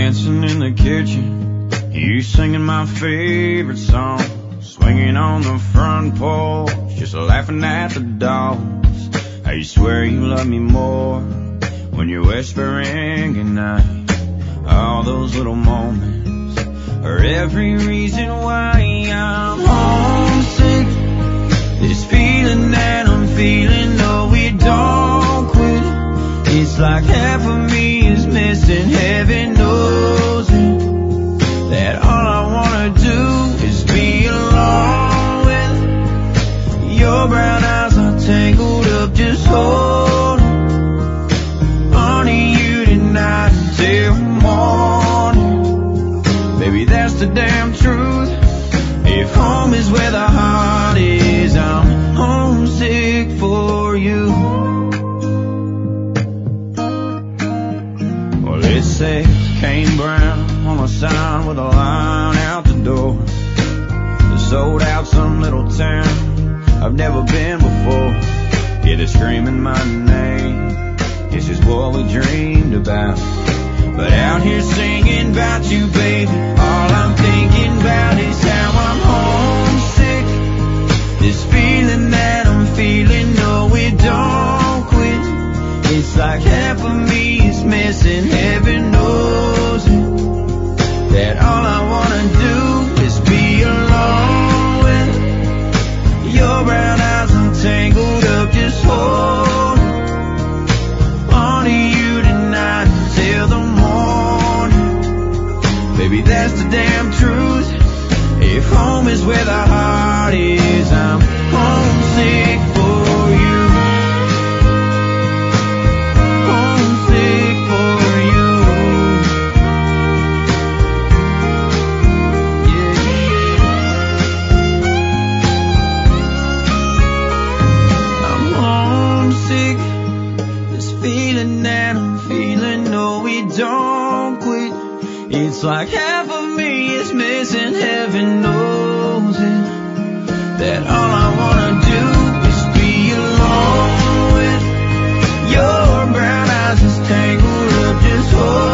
dancing in the kitchen, you singing my favorite song, swinging on the front porch, just laughing at the dogs. I swear you love me more when you're whispering goodnight. All those little moments are every reason why I'm homesick. This feeling that I'm feeling, no, it don't quit. It's like half of me is missing, heaven knows it. That all I wanna do is be alone with your brown eyes are tangled up, just holding on to you tonight until morning. Baby, that's the damn truth. If home is where the heart is, I'm homesick for you. Well, it says Kane Brown on a sign with a line out the door. It's sold out some little town I've never been before. Yeah, they're screaming my name. This is what we dreamed about. But out here singing about you, baby, all I'm thinking about is how I'm homesick. This feeling that I'm feeling, no, it don't quit. It's like half of me is missing, heaven knows it. That all I wanna do is be alone with your brown eyes untangled up, just hold on to you tonight until the morning. Baby, that's the damn truth. If home is where the heart is, I'm homesick for you. Homesick for you. Yeah, yeah. I'm homesick. This feeling that I'm feeling, no, it don't quit. It's like half of me is missing, heaven knows it. That all I wanna do is be alone with your brown eyes just tangled up, just hold